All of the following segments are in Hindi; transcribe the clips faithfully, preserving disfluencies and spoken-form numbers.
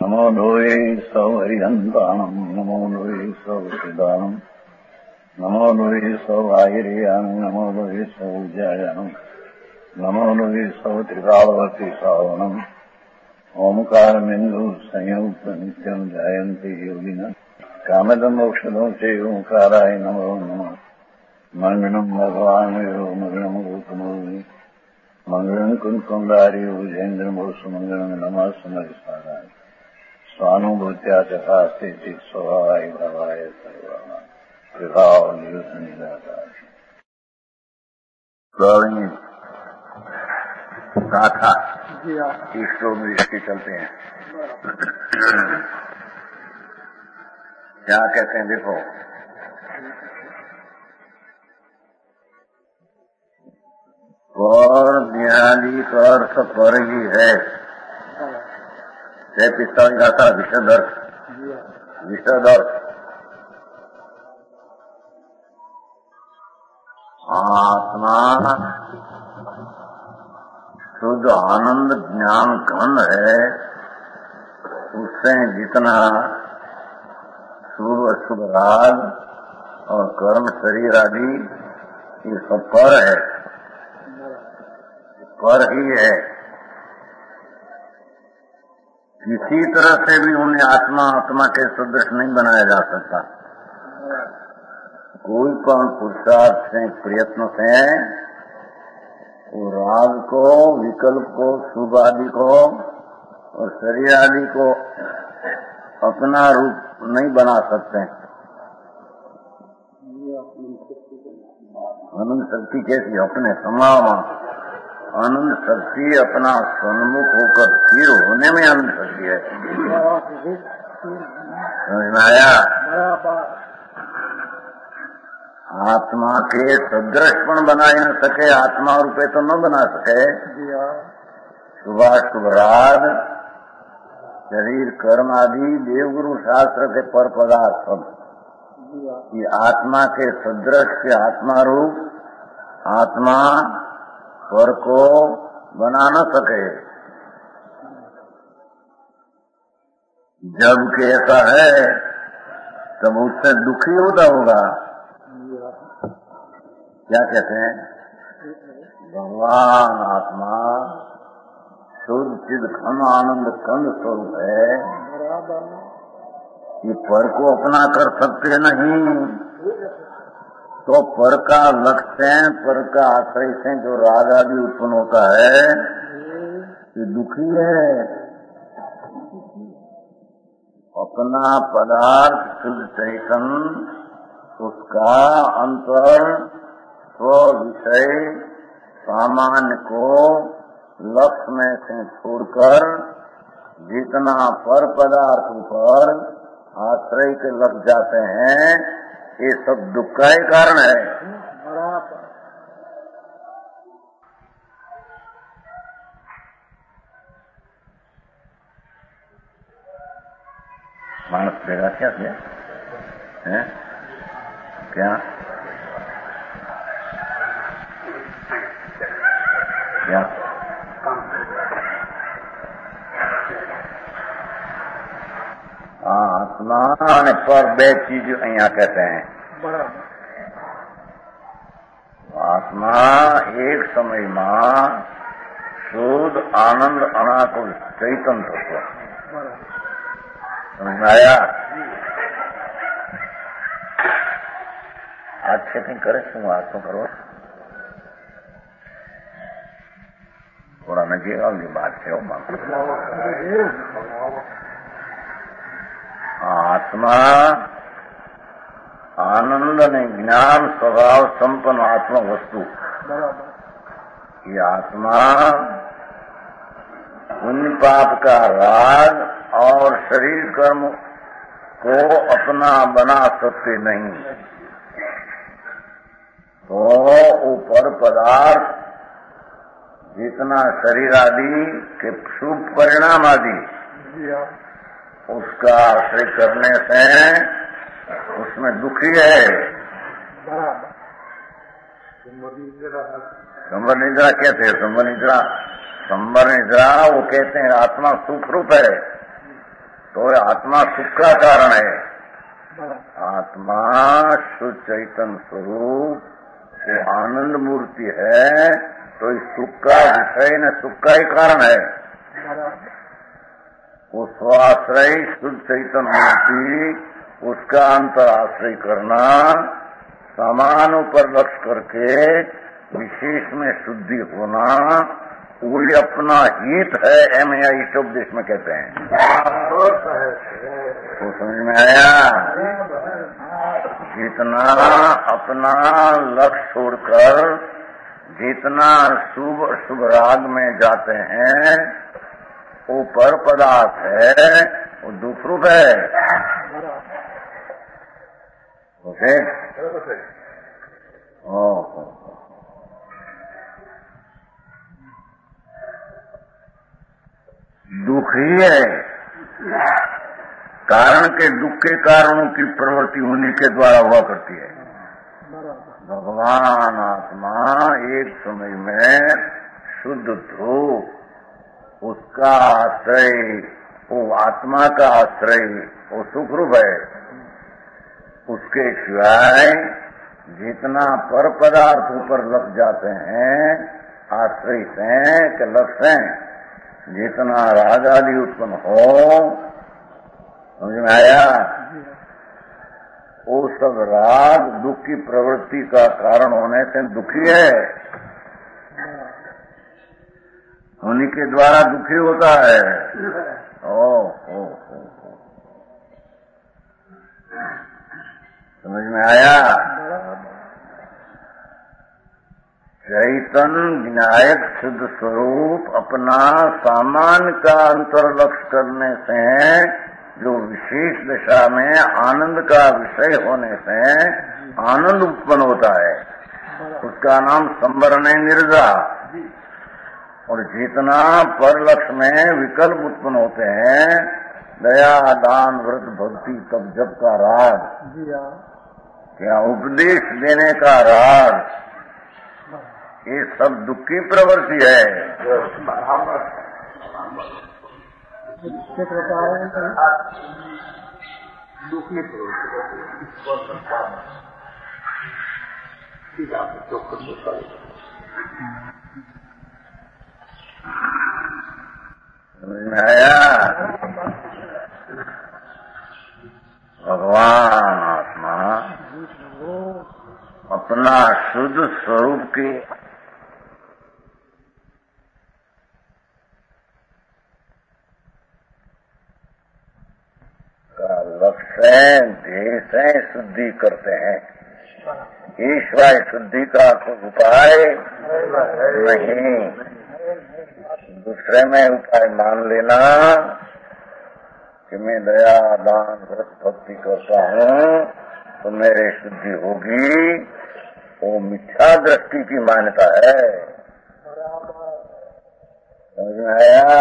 नमो लोये सौहरिहन्ताणम् नमो लोये सौसिदानम् नमो लोये सौवाहिर्यानम् नमो लोये सौज्यायानम् नमो लोये सौत्रिकालवती सावनम् ओंकारमिन्दु संयुक्त नित्यम् जायन्ति योगिनः कामदम् मोक्षदम् च ओंकाराय नमो नमः मंगलम् भगवान् यो मंगलम् गौतमोऽमि मंगलम् कुन्कुण्डारि भुजेन्द्रमोसु मंगलम् नमः समरिसाराय स्वानुभूत्या चकास्ते स्वभावाय भावाय सर्वाणां विभाव निदाकार प्रवीण गाथा इस श्लोक में इसके चलते हैं। क्या कहते हैं देखो, पर न्यायाली का अर्थ पर ही है। जय पिस्तावली का था विषदर्थ विषदर्थ आत्मा शुद्ध आनंद ज्ञान घन है। उससे जितना शुभ अशुभ राग और कर्म शरीर आदि ये सब पर है, पर ही है। किसी तरह से भी उन्हें आत्मा आत्मा के सदृश नहीं बनाया जा सकता। कोई पण पुरुषार्थ से प्रयत्न से वो राग को, विकल्प को, शुभ आदि को और शरीर आदि को अपना रूप नहीं बना सकते। अनंत शक्ति कैसी अपने समाव आनंद शक्ति अपना सन्मुख होकर स्थिर होने में आनंद शक्ति है। समझ में आया? आत्मा के सदृशपण बना ही न सके, आत्मा रूपे तो न बना सके। शुभाशुभ राग शरीर कर्म आदि देवगुरु शास्त्र के पर पदार्थ सब ये आत्मा के सदृश के आत्मा रूप आत्मा पर को बना न सके। जब कि ऐसा है तब उससे दुखी होता होगा। क्या कहते हैं? भगवान आत्मा शुद्ध चिद घन आनंद कंद स्वरूप है। ये पर को अपना कर सकते नहीं, तो पर का लक्ष्य पर का आश्रय से जो राग आदि उत्पन्न होता है ये दुखी है। अपना पदार्थ शुद्ध चैतन उसका अंतर स्व विषय सामान्य को लक्ष्य में से छोड़कर जितना पर पदार्थ पर आश्रय के लग जाते हैं ये सब दुख का ही कारण है। मानस देगा क्या किया है? क्या क्या आत्मा पर बे चीज अहियां कहते हैं। आत्मा एक समय में शुद्ध आनंद अनाकुल चैतन तत्व। समझ में आया? आज खेती करे શું વાત તો કરો थोड़ा नजीक आओगे बात से आत्मा आनंद ने ज्ञान स्वभाव संपन्न आत्मा वस्तु। ये आत्मा पुण्य पाप का राग और शरीर कर्म को अपना बना सकते नहीं। तो ऊपर पदार्थ जितना शरीर आदि के शुभ परिणाम आदि उसका आश्रय करने से उसमें दुखी है। संबर निद्रा कहते हैं। संबर निद्रा संबर निद्रा वो कहते हैं आत्मा सुख रूप है। तो आत्मा सुख का कारण है। आत्मा शुद्ध चैतन्य स्वरूप वो आनंद मूर्ति है, तो इस सुख का विषय न सुख का ही कारण है। वो स्वाश्रय शुद्ध चैतन्य मूर्ति, उसका अंतर आश्रय करना, सामानों पर लक्ष्य करके विशेष में शुद्धि होना, वो अपना हित है। एम या इस उपदेश में कहते हैं। तो समझ में आया? जितना अपना लक्ष्य छोड़कर जितना शुभ शुभ राग में जाते हैं, वो पर पदार्थ है, वो दुख रूप है। ओके? ओह दुख ही है। कारण के दुख के कारणों की प्रवृत्ति उन्हीं के द्वारा हुआ करती है। भगवान आत्मा एक समय में शुद्ध ध्रुव, उसका आश्रय, वो आत्मा का आश्रय वो सुखरूप है। उसके सिवाय जितना पर पदार्थों पर लग जाते हैं, आश्रित हैं कि लक्ष्य हैं, जितना राग आदि उत्पन्न हो, समझ में आया? वो सब राग दुख की प्रवृत्ति का कारण होने से दुखी है। उन्हीं के द्वारा दुखी होता है। ओ, ओ, ओ, ओ। समझ में आया? चैतन्य विनायक शुद्ध स्वरूप अपना सामान का अंतर लक्ष्य करने से जो विशेष दशा में आनंद का विषय होने से आनंद उत्पन्न होता है, उसका नाम संवरण निर्जा। और जितना पर लक्ष्य में विकल्प उत्पन्न होते हैं, दया दान व्रत भक्ति तब जब का राग, क्या उपदेश देने का राग, ये सब दुख की प्रवृत्ति है। दुखी आया? भगवान आत्मा अपना शुद्ध स्वरूप की का लक्ष्य देह से शुद्धि करते हैं। ईश्वर शुद्धि का कोई उपाय नहीं। दूसरे में उपाय मान लेना कि मैं दया दान व्रत भक्ति करता हूँ तो मेरे शुद्धि होगी, वो मिथ्या दृष्टि की मान्यता है। समझ में आया?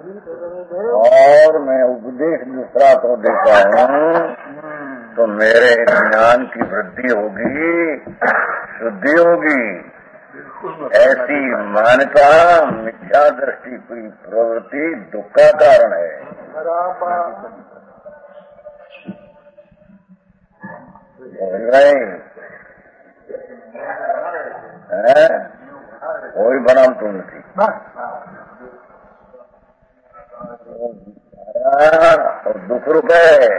और मैं उपदेश दूसरा को देता हूँ तो मेरे ज्ञान की वृद्धि होगी, शुद्धि होगी, ऐसी मान्यता मिथ्या दृष्टि की प्रवृत्ति दुख का कारण है। कोई बनाम तुम थी और दुख रूप है।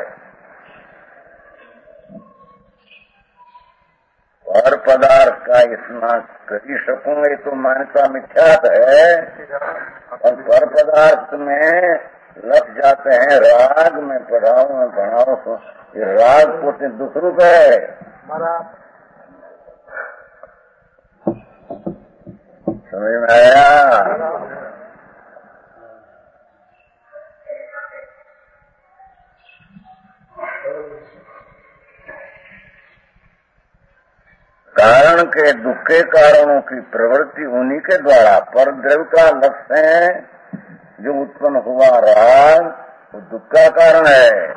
हर पदार्थ का इतना कर ही सकूंगा, तो मान्यता मिथ्यात है। और पर पदार्थ में लग जाते हैं राग में, पढ़ाओ में पढ़ाओ, तो ये राग पोते दुख रूप है। समझ में आया? कारण के दुख के कारणों की प्रवृत्ति उन्हीं के द्वारा, पर द्रव्य का लक्ष्य है जो उत्पन्न हुआ राग, वो दुख का कारण है।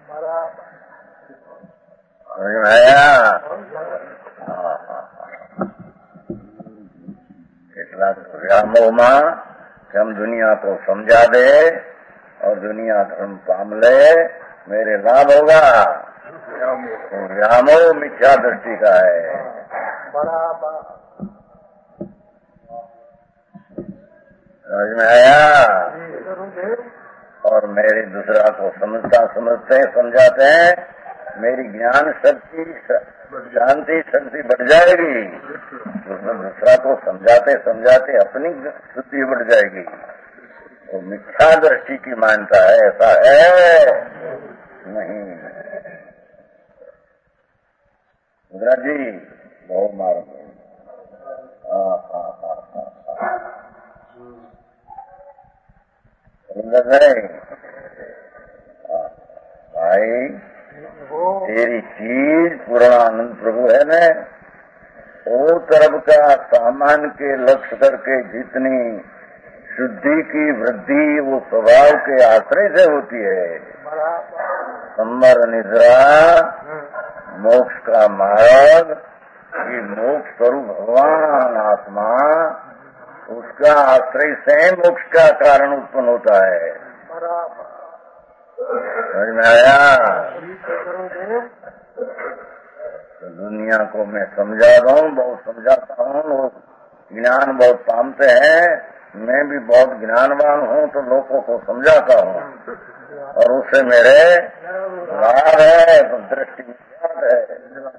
समझ में आया? કેટલાક વ્યામોમાં કે हम दुनिया को समझा दे और दुनिया धर्म पाम ले, मेरे लाभ होगा। व्यामोह मिथ्या दृष्टि का है। समझ में आया? और मेरी दूसरा को समझता समझते समझाते हैं, मेरी ज्ञान शक्ति शांति शक्ति बढ़ जाएगी। दूसरा को समझाते समझाते अपनी शुद्धि बढ़ जाएगी। वो मिथ्या दृष्टि की मानता है, ऐसा है नहीं। रुद्रा जी बहुत मारो। हाँ हाँ हाँ हाँ भाई, तेरी चीज पूर्णानंद प्रभु है न, वो तरफ का सामान के लक्ष्य करके जितनी शुद्धि की वृद्धि वो स्वभाव के आश्रय से होती है। संवर निद्रा मोक्ष का मार्ग, ये मोक्ष स्वरूप भगवान आत्मा, उसका आश्रय से मोक्ष का कारण उत्पन्न होता है। समझ में आया? तो दुनिया को मैं समझा रहा हूँ, बहुत समझाता हूँ, लोग ज्ञान बहुत पामते हैं, मैं भी बहुत ज्ञानवान हूँ तो लोगों को समझाता हूँ और उससे मेरे लाभ है। तो दृष्टि मिथ्या है,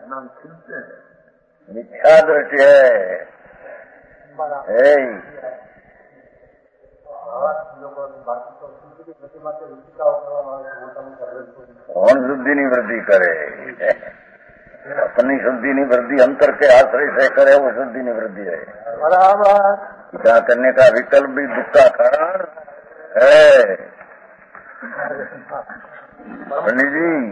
मिथ्या दृष्टि है। कौन शुद्धि नहीं वृद्धि करे? अपनी शुद्धि नहीं वृद्धि अंतर के आश्रय से करे, वो शुद्धि नहीं वृद्धि है। क्या करने का विकल्प भी दुख का कारण है। पंडित जी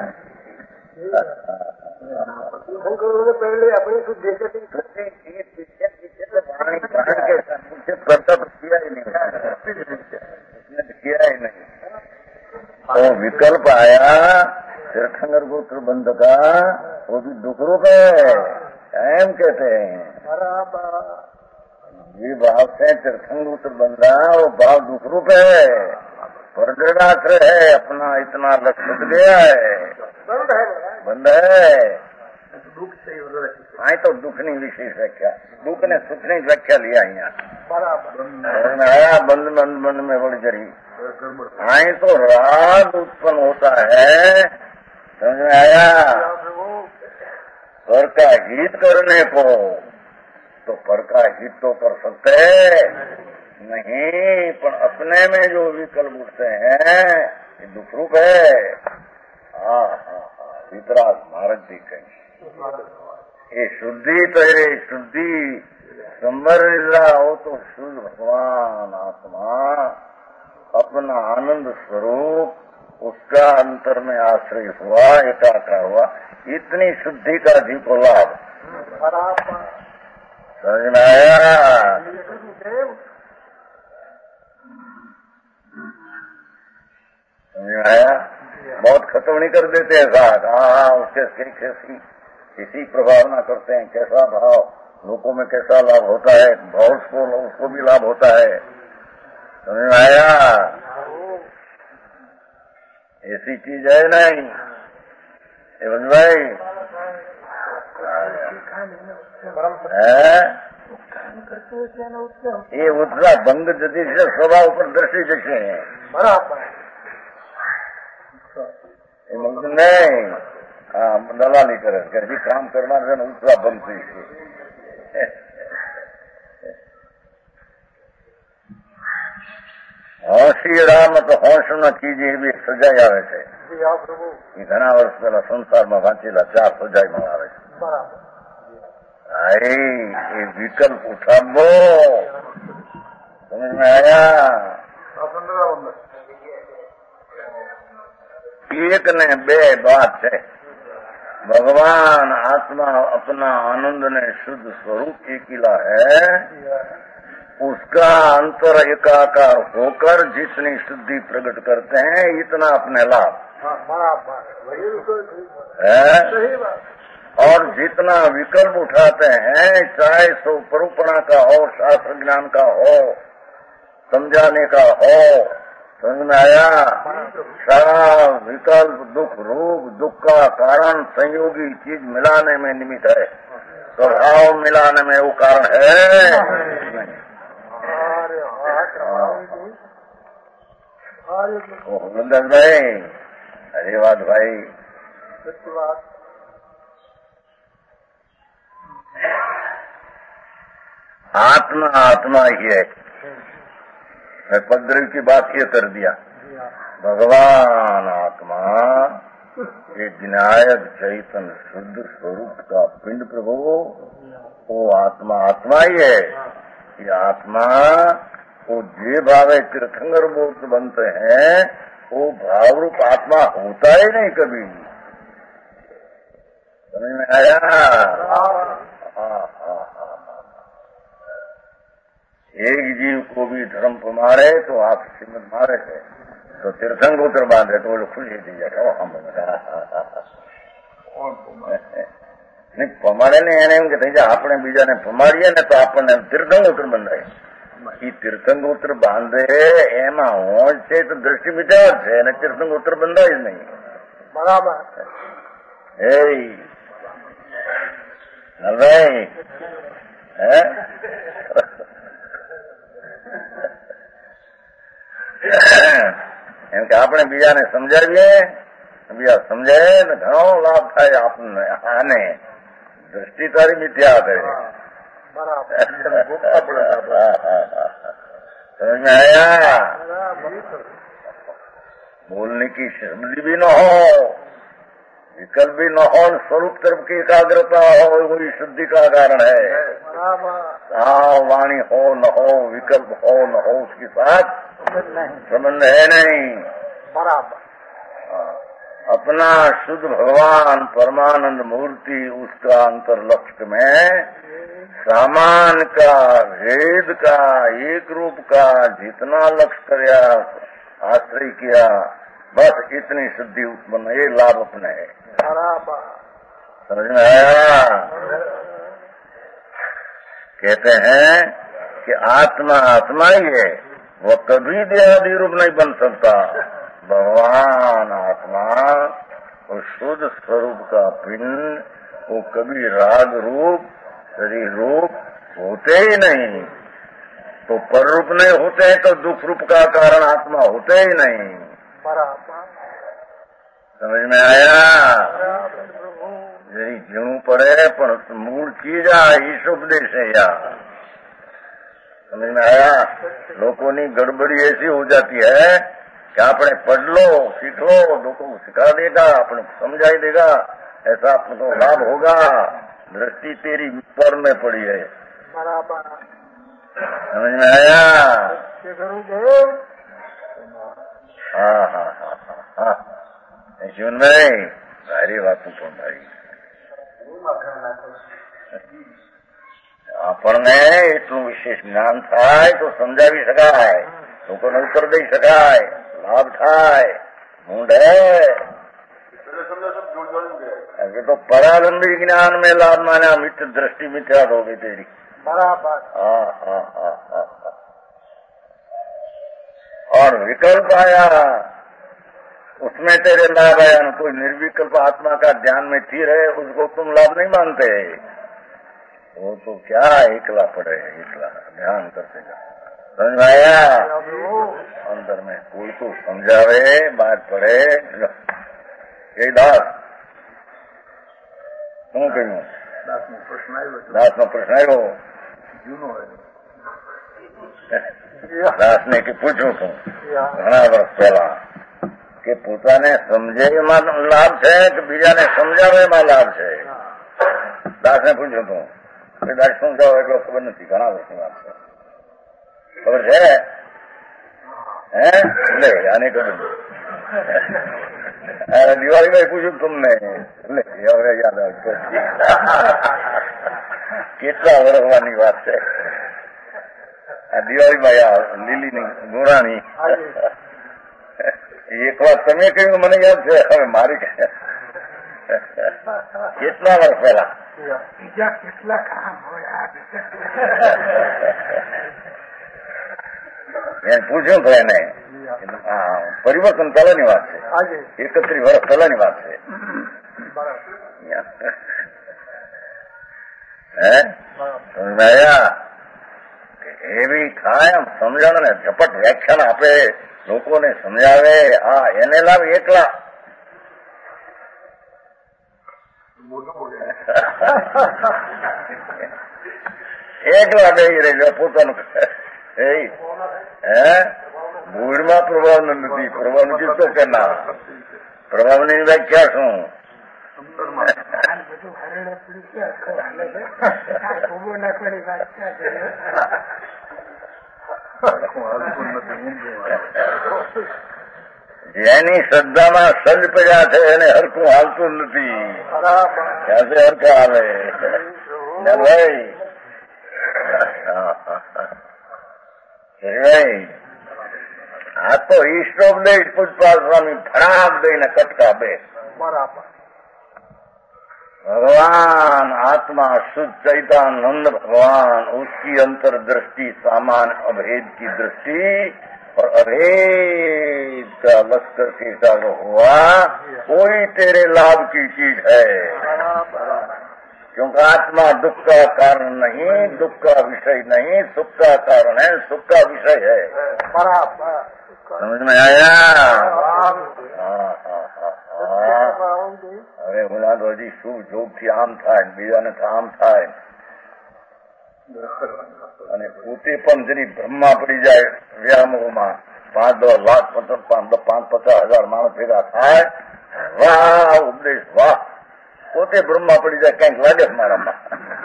पहले अपनी शुद्धि करता तो किया ही नहीं, किया ही नहीं। तो विकल्प आया तीर्थंकर गोत्र बंध का, वो भी दुख रूप है, एम कहते हैं। ये भाव से तीर्थंकर गोत्र बंधा, वो भाव दुख रूप है, परदृढ़ाश्रय है, अपना इतना लक्ष्य गया है, बंध है। हाँ तो दुख नहीं विशेष व्याख्या, दुख ने सुख नहीं व्याख्या लिया यहाँ आया। बंद बंद बंद में बड़ी जरी हाँ तो राग उत्पन्न होता है। समझ में आया? पर का हित करने को तो पर का हित तो कर सकते नहीं, पर अपने में जो विकल्प उठते हैं ये दुख रूप है। हाँ हाँ हाँ वितराग महाराज जी कहीं ये शुद्धि तेरे शुद्धि संवर निद्रा हो तो शुद्ध भगवान आत्मा अपना आनंद स्वरूप उसका अंतर में आश्रय हुआ, एकाकार हुआ, इतनी शुद्धि का जी को लाभ। समझ में आया? समझ में आया? बहुत खत्म नहीं कर देते ऐसा। हाँ उसके कैसी इसी प्रभाव ना करते हैं, कैसा भाव लोगों में कैसा लाभ होता है, भाव उसको उसको भी लाभ होता है। समझ में आया? ऐसी चीज है नहीं भाई है। ये उतना भंग जति से स्वभाव पर दृष्टि जैसे है नहीं। हाँ दलाली करे जी काम करना है उतना बंद से होशी राम तो होश न कीजिए भी सजाई आवे છે। ઘણા વર્ષ પહેલા સંસારમાં વાંચેલા ચાર સજાઈ માં આવે છે। એ વિકલ્પ ઉઠાવો સમજ में आया? एक ने बे बात है, भगवान आत्मा अपना आनंद ने शुद्ध स्वरूप एकिला है, उसका अंतर एकाकार होकर जितनी शुद्धि प्रकट करते हैं इतना अपने लाभ है। और जितना विकल्प उठाते हैं चाहे सो परुपणा का हो, शास्त्र ज्ञान का हो, समझाने का हो, समझ में आया? सारा विकल्प दुख रूप दुख का कारण संयोगी चीज मिलाने में निमित्त है, स्वभाव मिलाने में वो कारण है। गुरुदास भाई, अरे बात भाई, आत्मा आत्मा ही है। मैं पद्री की बात ये कर दिया, भगवान आत्मा ये विनायक चैतन्य शुद्ध स्वरूप का पिंड प्रभु, वो आत्मा आत्मा ही है। ये आत्मा वो जे भावे तीर्थंकर बोध बनते हैं, वो भावरूप आत्मा होता ही नहीं कभी। समझ में आया? एक जीव को भी धर्म पर मारे तो आप श्रीमद मारे थे, तो तीर्थंकर बांधे तो वो खुशी थी जाए हम नहीं पमाड़े ने એને એમ કે થઈ જાય આપણે બીજાને પમાડીએ ને તો આપણને તીર્થંકર બંધાય। એ તીર્થંકર બાંધે એમાં હોજ છે તો દ્રષ્ટિ મિટાવ છે અને તીર્થંકર બંધાય જ નહીં। બરાબર એ નલભાઈ હે એમ કે આપણે બીજાને સમજાવીએ, બીજા સમજાય ને ઘણો લાભ થાય આપણને। આને दृष्टि तारी मिथ्या है। समझ में आया? बोलने की शब्द भी न हो, विकल्प भी न हो, स्वरूप तरफ की एकाग्रता हो, वही शुद्धि का कारण है। हाँ, वाणी हो न हो, विकल्प हो न हो, उसके साथ संबंध है नहीं। बराबर अपना शुद्ध भगवान परमानंद मूर्ति, उसका अंतर लक्ष्य में सामान का, भेद का, एक रूप का जितना लक्ष्य किया, आश्रय किया, बस इतनी शुद्धि उत्पन्न, ये लाभ अपने है। समझ में आया? कहते हैं कि आत्मा आत्मा ही है, वो कभी देहादि रूप नहीं बन सकता। भगवान आत्मा वो शुद्ध स्वरूप का पिंड, वो कभी राग रूप शरीर रूप होते ही नहीं। तो पर रूप नहीं होते हैं तो दुख रूप का कारण आत्मा होते ही नहीं। समझ में आया? यही जीणु पड़े पर मूल चीज आ ईश उपदेश है यार। समझ में आया? लोगों की गड़बड़ी ऐसी हो जाती है कि आपने पढ़ लो, सीख लो, लोगों को सिखा देगा, अपने समझा ही देगा, ऐसा आपको लाभ होगा। दृष्टि तेरी पर में पड़ी है। समझ में आया? हाँ हाँ हाँ हाँ हाँ जीवन में भारी बातों पर भाई આપણને એટલું વિશેષ જ્ઞાન થાય તો સમજાવી શકાય, લોકોને ઉત્તર દઈ શકાય, લાભ થાય। મૂંડ है तो परालंबी ज्ञान में लाभ माना, मित्र दृष्टि मिथ्या हो गई तेरी। बराबर। हाँ हाँ हाँ हाँ और विकल्प आया, उसमें तेरे लाभ आया। कोई निर्विकल्प आत्मा का ध्यान में स्थिर है, उसको तुम लाभ नहीं मानते। वो तो क्या एकला पड़े, एकला ध्यान करते जा। समझ में आया? अंदर में कोई को समझावे, बात पड़े। यही दास શું કહ્યું? દાસનો પ્રશ્ન આવ્યો, દાસનો પ્રશ્ન આવ્યો, જૂનો દાસને કે પૂછ્યું હતું ઘણા વર્ષ પહેલા કે પોતાને સમજે એમાં લાભ છે કે બીજાને સમજાવે એમાં લાભ છે? દાસને પૂછ્યું હતું કે દાસ સમજાવો એટલો ખબર નથી, ઘણા વર્ષની વાત છે, ખબર છે હે? લે આને કહ્યું દિવાળી માં પૂછ્યું તમને, એટલે હવે યાદ આવતો કેટલા વર્ષવાની વાત છે। આ દિવાળીમાં લીલીની ગોરાણી એક વાત તમે કહ્યું મને યાદ છે, હવે મારી કેટલા વર્ષ પહેલા બીજા કેટલા કામ હોય એને પૂછ્યું તો એને પરિવર્તન પહેલાની વાત છે, એકત્રીસ વર્ષ પહેલાની વાત છે. હે સમજાયા એવી થાય એમ સમજણ ને ઝપટ વ્યાખ્યાન આપે, લોકોને સમજાવે. આ એને લાવ એકલા એકલા બેસી રહી પોતાનું. હે મૂળમાં પ્રભાવ નથી, પ્રભાવ નથી તો કે ના પ્રભાવની વ્યાખ્યા શું? જેની શ્રદ્ધામાં સજ પડ્યા છે એને હરખું હાલતું નથી. ક્યાંથી હરખા હાલે ભાઈ? આ તો ઈષ્ટોપદે પૂજપાલ સ્વામી ફરાક દઈને કટકા બે. भगवान आत्मा शुद्ध चैतन्य भगवान, उसकी अंतर्दृष्टि सामान्य अभेद की दृष्टि और अभेद का लश्कर के साथ हुआ कोई तेरे लाभ की चीज है. क्योंकि आत्मा दुख का कारण नहीं, दुख का विषय नहीं, सुख का कारण है, सुख का विषय है. समझ में आया? હવે બોલા તો હજી શું જોગથી આમ થાય, બીજાને આમ થાય, અને પોતે પણ જરી બ્રહ્મા પડી જાય વ્યામોમાં. પાંચ દસ લાખ પચાસ પાંચ પચાસ હજાર માણસ ભેગા થાય, વાહ ઉપદેશ વાહ, પોતે બ્રહ્મા પડી જાય, કઈક લાગે મારામાં.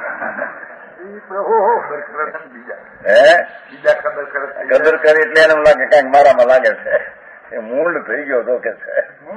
હે કદર કરે એટલે એને લાગે કઈક મારામાં લાગે છે, એ મૂળ થઈ ગયો તો કે છે.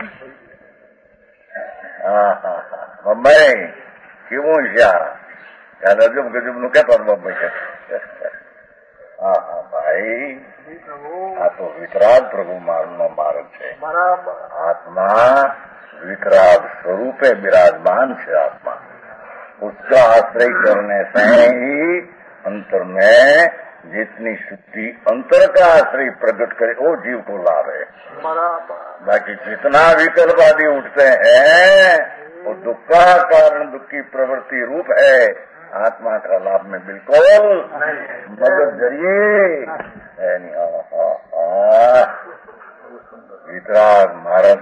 હા હા હા બમ્બાઈ કેવું છે ગજબ ગજબ નું કેતો બમ્બાઈ કે. હા હા ભાઈ, આ તો વિતરાગ પ્રભુ માર્ગનો માર્ગ છે. આત્મા वितराग स्वरूप है, विराजमान से आत्मा, उसका आश्रय करने से ही अंतर में जितनी शुद्धि अंतर का आश्रय प्रकट करे वो जीव को लाभ है. बाकी जितना विकल्प आदि उठते हैं वो दुख का कारण दुख की प्रवृत्ति रूप है, आत्मा का लाभ में बिल्कुल मदद जरिए है नहीं. वितराग महाराज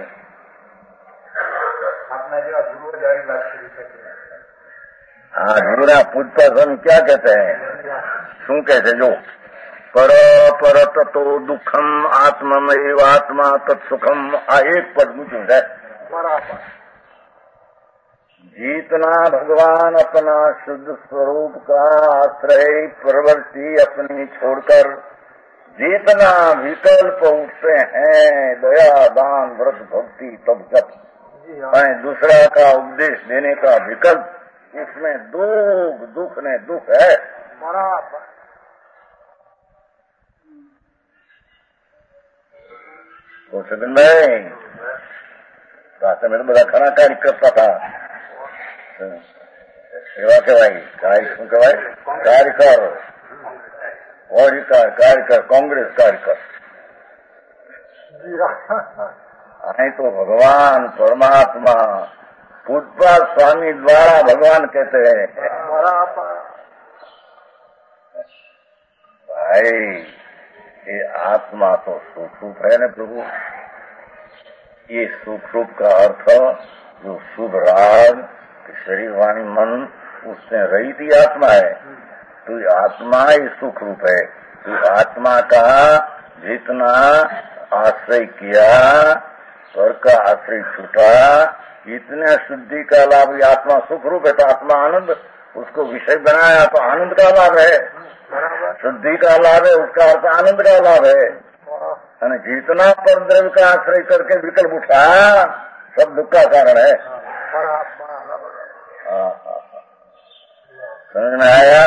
हाँ गुरुना पूछता हम क्या कहते हैं, શું કહે છે? જો પર પર તતો દુઃખમ આત્મમેવ આત્મા તત્સુખમ, આ એક પદ મૂક્યું છે. जितना भगवान अपना शुद्ध स्वरूप का आश्रय प्रवृत्ति अपनी छोड़कर जितना विकल्प उठते हैं, दया दान व्रत भक्ति तब जप, दूसरा का उपदेश देने का विकल्प, इसमें दुख दुख ने दुख है. तो सदन में रास्ते में तो बड़ा खरा कार्य करता था. सेवा कहेवाय कार्य શું કહેવાય? કાર્યકર, કાર્યકર કાર્યકર कांग्रेस कार्यकर. અહીં तो भगवान परमात्मा पूजपाल स्वामी द्वारा भगवान कहते हैं. भाई ये आत्मा तो सुख रूप है न प्रभु. ये सुख रूप का अर्थ जो शुभ राग शरीर वाणी मन उससे रहित ही आत्मा है. तो आत्मा ही सुख रूप है. तो आत्मा का जितना आश्रय किया, स्वर का आश्रय छूटा, इतने शुद्धि का लाभ. आत्मा सुख रूप है तो आत्मा आनंद, उसको विषय बनाया तो आनंद का लाभ है, शुद्धि का लाभ है, उसका अर्थ आनंद का लाभ है. અને जितना पर द्रव्य का आश्रय करके विकल्प उठा सब दुख का कारण है. समझ में आया?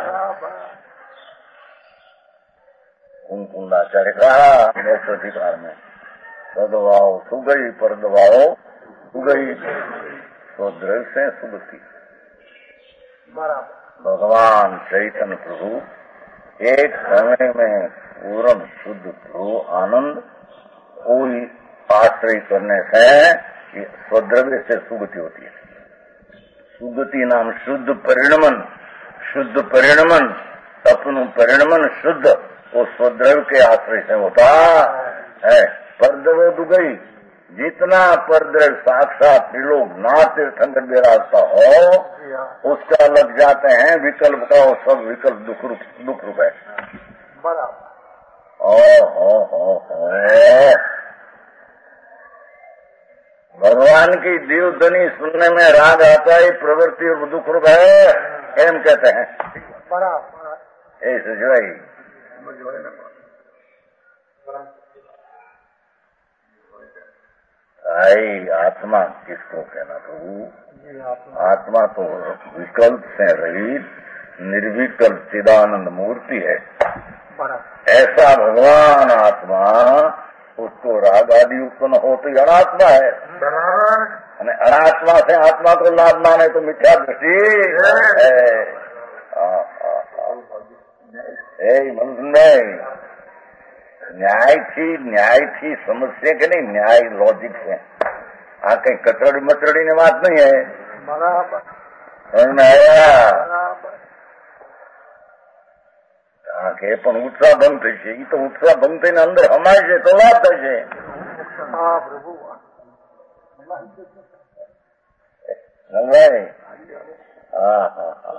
कुंकुंडाचार्य कहा मोक्ष अधिकार में तो दबाओ सु गई पर दबाओ सु गई तो द्रव्य से सुगति. भगवान चैतन्य प्रभु एक समय में पूर्ण शुद्ध ध्रुव आनंद कोई आश्रय करने से ये स्वद्रव्य से सुगति होती है। सुगति नाम शुद्ध परिणमन, शुद्ध परिणमन, अपनु परिणमन शुद्ध वो स्वद्रव्य के आश्रय से होता है। परद्रव्य दुगई, जितना परद्रव्य साक्षात त्रिलोक ना तीर्थंकर विराजता हो उसका लग जाते हैं विकल्प का, वो सब विकल्प दुख रूप दुख रूप है। ओ हो हो हो भगवान की देवधनी सुनने में राग आता है, प्रवृत्ति और दुख रूप है एम कहते हैं। ऐसे जो है आई आत्मा किसको कहना प्रभु? आत्मा तो विकल्प से रहित निर्विकल्प चिदानंद मूर्ति है। ऐसा भगवान आत्मा, उसको राग आदि उत्पन्न हो तो अनात्मा है। अनात्मा से आत्मा को लाभ माने तो मिथ्या दृष्टि है। नहीं न्याय थी न्याय थी समस्या के नहीं, न्याय लॉजिक से। आ कहीं कचरड़ी मचरड़ी ने बात नहीं है। समझ में आया? के पण उत्साह भंग થઈ છે એ તો उत्साह ભંગ થઈને અંદર હમાય છે તો લાભ થાય છે। હા પ્રભુ સમજાય? હા હા હા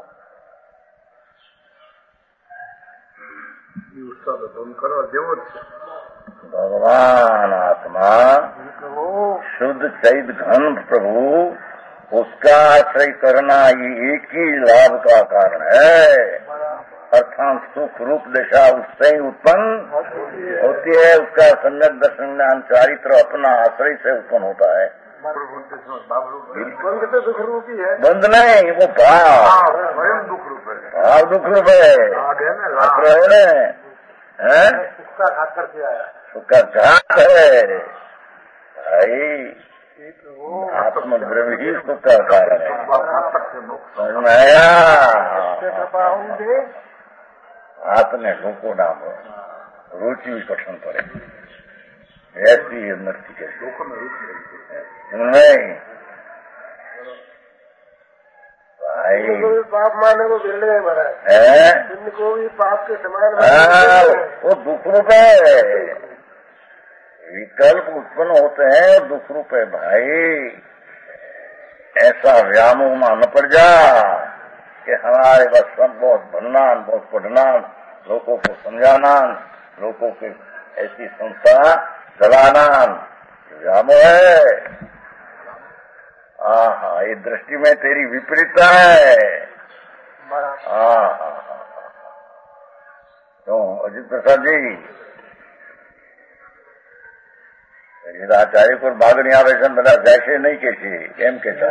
उत्साह तो भंग કરવા જેવો જ છે। भगवान आत्मा शुद्ध चैत घन प्रभु, उसका आश्रय करना ये एक ही लाभ का कारण है। अर्थात सुख रूप दशा उससे ही उत्पन्न होती है। उसका सम्यक दर्शन ज्ञान चारित्र अपना आश्रय से उत्पन्न होता है। बंध तो दुख रूप ही है। बंध नहीं, वो भाव स्वयं दुख रूप है। भाव दुख रूप है है उसका खाकर से आया, उसका घात है भाई। आत्मद्रव्य ही सुख का कारण है। समझ में आया? आपने लोगों नाम रुचि भी पसंद पड़े ऐसी नृत्य के नहीं भाई पाप माने वो बिरले में भरा है, इनको भी पाप के समान वो दुख रूप है। विकल्प उत्पन्न होते हैं दुख रूप है भाई। ऐसा व्यामोह में न पड़ जा कि हमारे बस सब बहुत बनना, बहुत पढ़ना, लोगों को समझाना, लोगों की ऐसी संस्था चलाना व्यामोह है। हाँ, ये दृष्टि में तेरी विपरीतता है। हाँ हाँ तो अजित प्रसाद जी आचार्य को बागणी आवेशन बता जैसे नहीं कैसे केम कैसा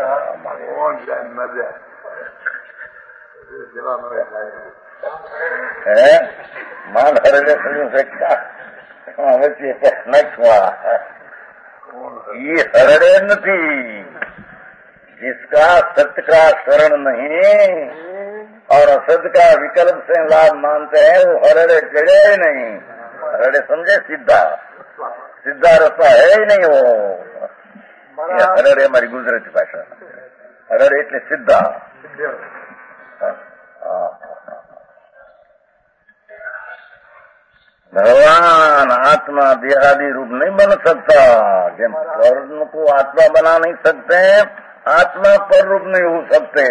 है मान हरे से क्या ये हरड़े नहीं, जिसका सत्य का शरण नहीं और असत्य का विकल्प से लाभ मानते हैं वो हरड़े चढ़े ही नहीं। हरड़े समझे सीधा सीधा रास्ता है ही नहीं। वो हरड़े हमारी गुजराती भाषा हरड़े એટલે सीधा। भगवान आत्मा देहादि रूप नहीं बन सकता। जब कर्ण को आत्मा बना नहीं सकते, आत्मा पर रूप नहीं हो सकते।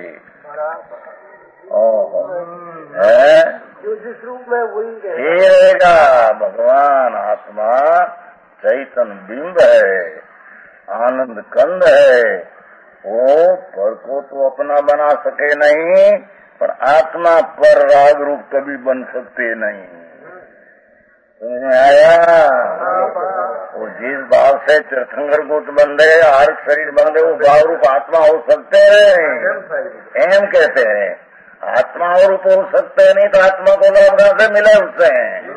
है जो जिस रूप में वही रहेगा। भगवान आत्मा चैतन्य बिंब है, आनंद कंद है। वो पर को तो अपना बना सके नहीं, पर आत्मा पर राग रूप कभी बन सकते नहीं। समझ में आया? वो जिस भाव से तीर्थंकर गुट बंधे हर शरीर बंधे वो भाव रूप आत्मा हो सकते हैं एम कहते हैं। आत्मा और रूप हो सकते नहीं तो आत्मा को लाभ कहां से मिले उससे।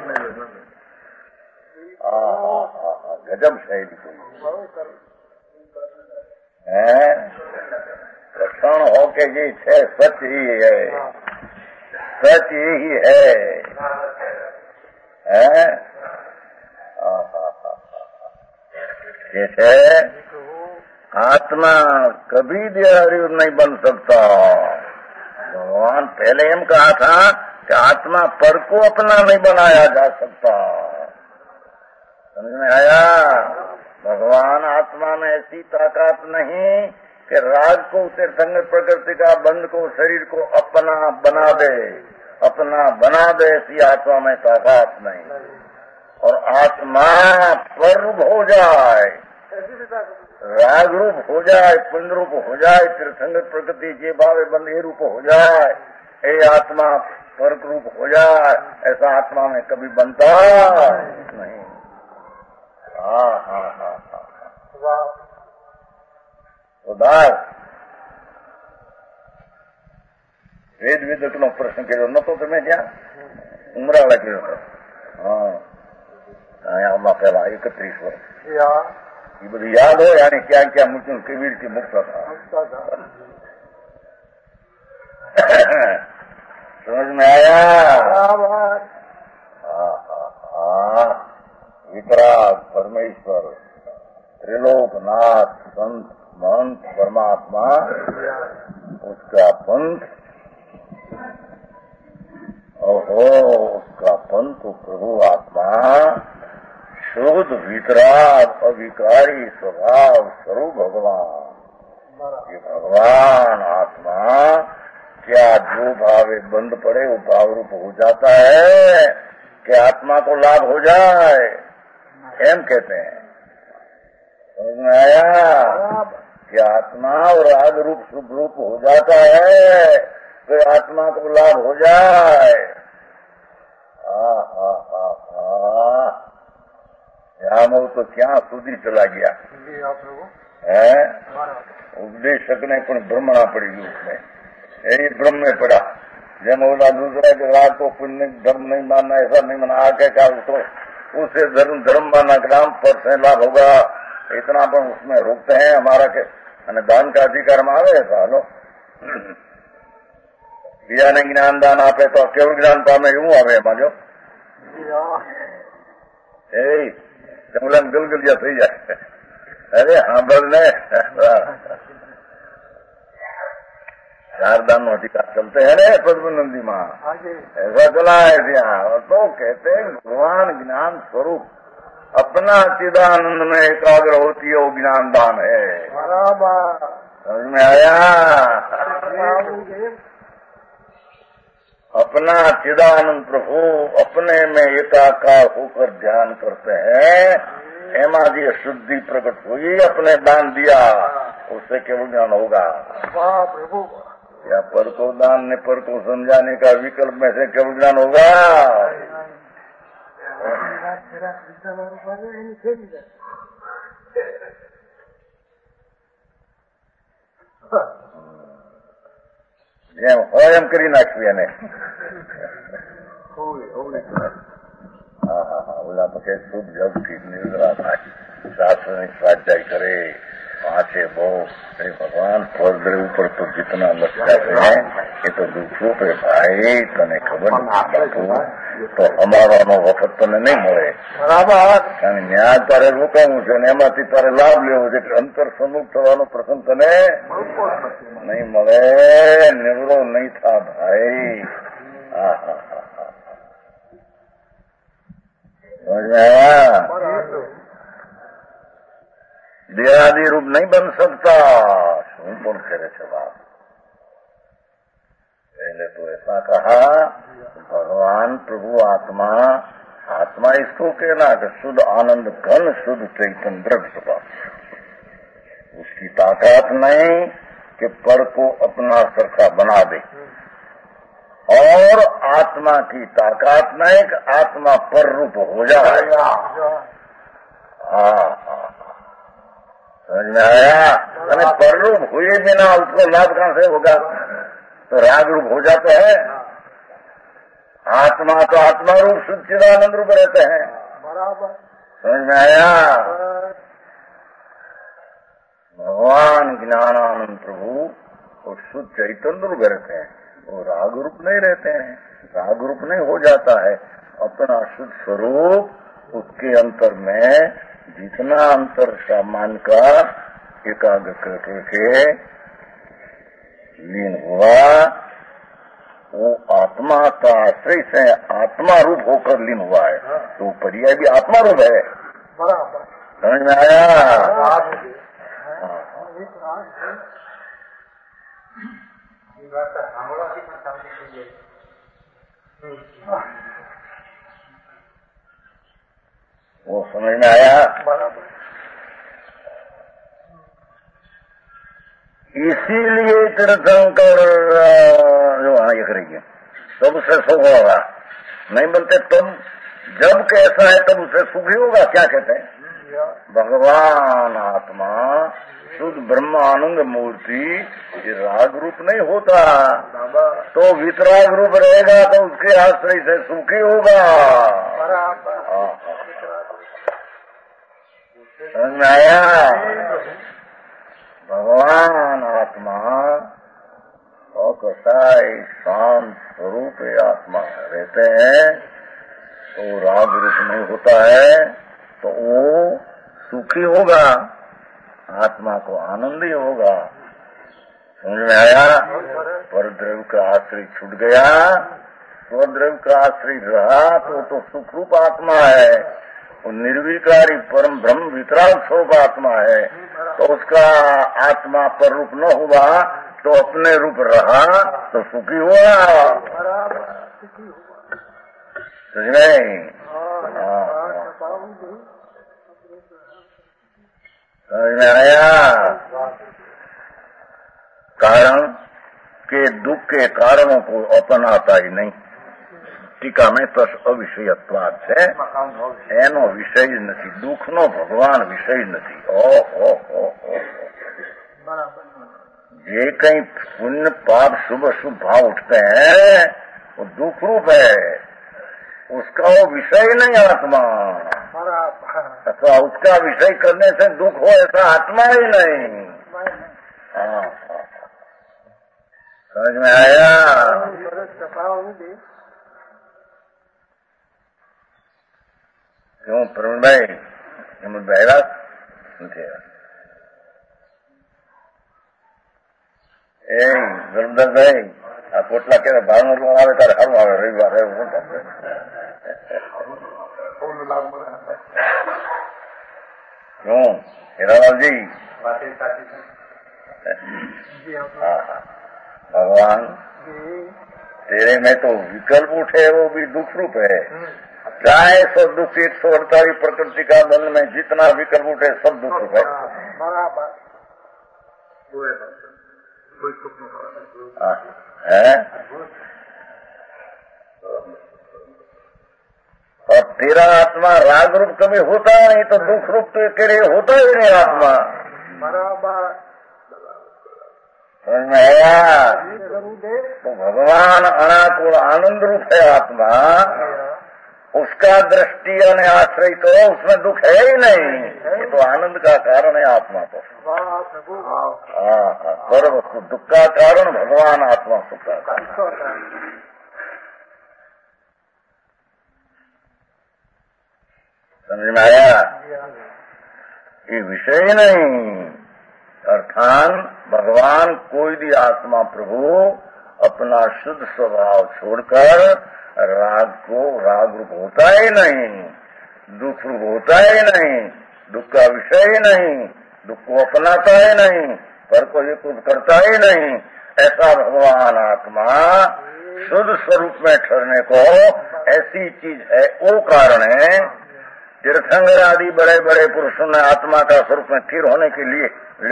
गजब शैली है। प्रसन्न हो के जी छे सच ही है, सच ही है। है। जैसे आत्मा कभी देहारी नहीं बन सकता। भगवान पहले हम कहा था कि आत्मा पर को अपना नहीं बनाया जा सकता। समझ में आया? भगवान आत्मा में ऐसी ताकत नहीं कि राग को तीर्थंकर प्रकृति का बंध को शरीर को अपना बना दे, अपना बना दे, ऐसी आत्मा में ताकत नहीं। और आत्मा पर रूप हो जाए, राग रूप हो जाए, पुण्य रूप हो जाए, तीर्थंकर प्रकृति जे भावे बंध ये रूप हो जाए, ये आत्मा पर रूप हो जाए, ऐसा आत्मा में कभी बनता नहीं। हाँ हाँ हाँ हाँ उदार वेद वेदक नो प्रश्न કર્યો નતો તમે ત્યાં ઉમરાળા કર્યો હતો। હા આમાં પેલા એકત્રીસ વર્ષ ये बड़ी याद हो, यानी क्या क्या मुझे कबीर की मुक्त था। समझ में आया? वितराग परमेश्वर त्रिलोकनाथ संत महंत परमात्मा, उसका पंथ, ओहो उसका पंथ प्रभु आत्मा शुद्ध वितराग अविकारी स्वभाव स्वरूप भगवान। ये भगवान आत्मा क्या जो भावे बंद पड़े वो भाव रूप हो जाता है कि आत्मा को लाभ हो जाए, एम कहते हैं। समझ में आया? कि आत्मा और राग रूप शुभ रूप हो जाता है तो आत्मा को लाभ हो जाए। हा हा हा हा राम तो क्या સુધી चला गया है। उपदेशक ने पण ब्रह्मणा पड़ी गई उसमें, यही ब्रह्म में पड़ा। जब बोला दूसरा के राग को पुण्य धर्म नहीं मानना, ऐसा नहीं माना, आगे का उसको उसे धर्म धर्म माना ग्राम पर से लाभ होगा, इतना पण उसमें रोकते हैं। हमारा के दान का अधिकार में आवे ऐसा लो बिया ने ज्ञान दान आपे तो केवल ज्ञान पामे એવું આવે એમાં જો એ જમલામ ગલગલિયા થઈ જાય। अरे हाँ बोलने चार दान अधिकार चलते हैं रे पद्मनंदी माँ, ऐसा चला है यहाँ। तो कहते हैं भगवान ज्ञान स्वरूप अपना चिदानंद में एकाग्र होती है, वो ज्ञान दान है। समझ में आया? अपना चिदानंद प्रभु अपने में एकाकार होकर ध्यान करते हैं, एमा जी शुद्धि प्रकट हुई, अपने दान दिया, उससे केवल ज्ञान होगा। प्रभु या पर को दान ने पर को समझाने का विकल्प में से केवल ज्ञान होगा। એમ હોય એમ કરી નાખ્યું એને। હા હા હા ઓલા પછી શુદ્ધ જગથી નિર્જરા થાય, શાસ્ત્રની સ્વાધ્યાય करे, पांचे बो भगवान फल ऊपर तो जितना लगता है ये तो दुखों पे भाई तने खबर नहीं तो हमारा नो वक्त तने नहीं મળે। કારણ ન્યાય તારે રોકાવું છે ને એમાંથી તારે લાભ લેવો છે, અંતર સન્મુખ થવાનો પ્રસંગ તને નહીં મળે, નિવરો નહીં થા ભાઈ। હા હા હા હા समझ में आया? देहादि रूप नहीं बन सकता। શું પણ કરે છે बात? पहले तो ऐसा कहा भगवान प्रभु आत्मा, आत्मा इसको कहना कि शुद्ध आनंद घन शुद्ध चैतन्य द्रव्य स्वभाव, उसकी ताकत नहीं कि पर को अपना सरखा बना दे, और आत्मा की ताकत नहीं कि आत्मा पर रूप हो जाए। हाँ हाँ समझ में आया? अरे पर रूप हुए बिना उसको लाभ कहां से होगा? तो राग रूप हो जाते हैं। आत्मा तो आत्मा रूप शुद्ध चिदानंद रूप रहते हैं। बराबर समझ में आया? भगवान ज्ञानानंद प्रभु और शुद्ध चैतन्य रूप रहते हैं, वो राग रूप नहीं रहते हैं। राग रूप नहीं हो जाता है, अपना शुद्ध स्वरूप उसके अंतर में जितना अंतर सामान का एकाग्र करके लीन हुआ, वो आत्मा का आश्रय से आत्मा रूप होकर लीन हुआ है। तो पर्याय भी आत्मा रूप है। समझ में आया? वो समझ में आया? इसीलिए तीर्थंकर जो ये करेंगे तब उसे सुख होगा। नहीं बनते तब जब कैसा है तब उसे सुख ही होगा। क्या कहते हैं? भगवान आत्मा शुद्ध ब्रह्मानंद मूर्ति ये राग रूप नहीं होता, तो वितराग रूप रहेगा तो उसके आश्रय से सुख ही होगा। समझ में आया? भगवान आत्मा अकसाई शांत स्वरूप आत्मा रहते हैं, तो राग रूप नहीं होता है, तो वो सुखी होगा, आत्मा को आनंद ही होगा। समझ में आया? पर द्रव्य का आश्रय छूट गया, स्वद्रव्य का आश्रय रहा तो तो सुख रूप आत्मा है। वो निर्विकारी परम ब्रह्म वितराग स्वरूप आत्मा है, तो उसका आत्मा पर रूप न हुआ तो अपने रूप रहा तो सुखी हुआ। समझ गए? समझ में आया? कारण के दुख के कारणों को अपनाता ही नहीं। टीका में तस अविषयत्वाद છે એનો વિષય જ નથી, દુઃખનો ભગવાન વિષય નથી। ઓહો હો હો જે कहीं पुण्य पाप शुभ शुभ भाव उठते हैं वो दुख रूप है, उसका वो विषय नहीं आत्मा। अथवा उसका विषय करने से दुख हो ऐसा आत्मा ही नहीं। हाँ, समझ में आया? क्यों प्रवीण भाई हिम्मत भाई નથી? એ ગરમદાસભાઈ આ કોટલા ક્યારે ભાવનગર આવે ત્યારે સારું આવે, રવિવાર એવું क्यों हीरालाल जी? हाँ हाँ, भगवान तेरे में तो विकल्प उठे वो भी दुख रूप है। चाहे सौ दुख एक सौ अड़तालीस प्रकृति का बल में जितना विकल्प उठे सब दुख रूप है। है और तेरा आत्मा राग रूप कभी होता नहीं तो दुख रूप तो के लिए होता ही नहीं आत्मा। समझ में आया? तो भगवान अनाकुल आनंद रूप है आत्मा, उसका दृष्टि और आश्रय तो उसमें दुख है ही नहीं। ये तो आनंद का कारण है आत्मा। तो हाँ हाँ, सर्व दुख का कारण भगवान आत्मा सुख का कारण। समझ में आया? ये विषय नहीं। अर्थात भगवान कोई भी आत्मा प्रभु अपना शुद्ध स्वभाव छोड़कर राग को राग रूप होता ही नहीं, दुख रूप होता ही नहीं, दुख का विषय ही नहीं, दुख को अपनाता ही नहीं, पर को ये कुछ करता ही नहीं। ऐसा भगवान आत्मा शुद्ध स्वरूप में ठहरने को ऐसी चीज है, वो कारण है। तीर्थंकर आदि बड़े बड़े पुरुषों ने आत्मा का स्वरूप में स्थिर होने के लिए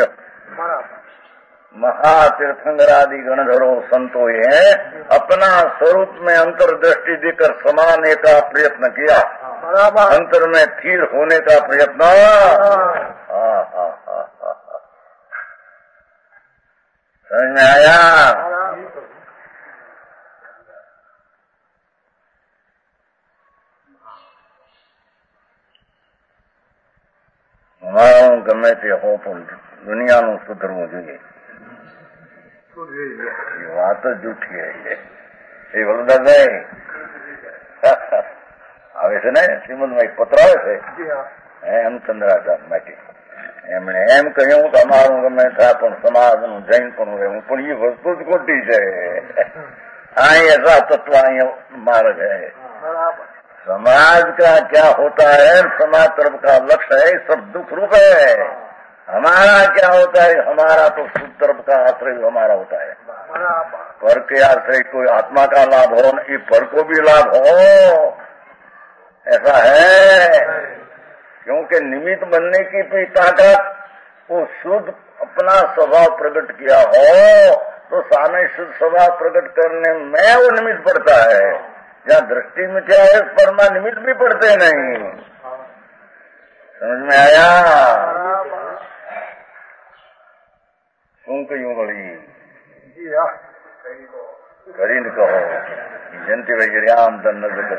महातीर्थंकर आदि गणधरो संतो ये अपना स्वरूप में अंतर्दृष्टि देकर समाने का प्रयत्न किया, अंतर में स्थिर होने का प्रयत्न। हाँ हाँ हाँ हाँ, समझ में आया? મારું ગમે તે હો પણ દુનિયાનું સુધરવું જોઈએ, એ વાત જ જૂઠી है। એ વલદાભાઈ આવે છે ને શ્રીમદમાં એક પત્ર આવે છે હેમચંદ્રાચાર્ય માટે એમણે એમ કહ્યું કે અમારું ગમે થાય પણ સમાજનું જૈન પણ રહેવું પણ એ વસ્તુ જ ખોટી છે. અહીં ऐसा तत्व અહીં मार्ग है. समाज का क्या होता है, समाज तरफ का लक्ष्य है, सब दुख रूप है. हमारा क्या होता है, हमारा तो शुद्ध तरफ का आश्रय हमारा होता है. पर के आश्रय कोई आत्मा का लाभ हो नहीं, पर को भी लाभ हो, ऐसा है. क्योंकि निमित्त बनने की भी ताकत वो शुद्ध अपना स्वभाव प्रकट किया हो तो सामने शुद्ध स्वभाव प्रकट करने में वो निमित्त पड़ता है. जहाँ दृष्टि में क्या है, परमा निमित्त भी पड़ते नहीं. समझ में आया? શું કહ્યું વળી? કરીને કહો જયંતિ વગેરે આમ ધન જગત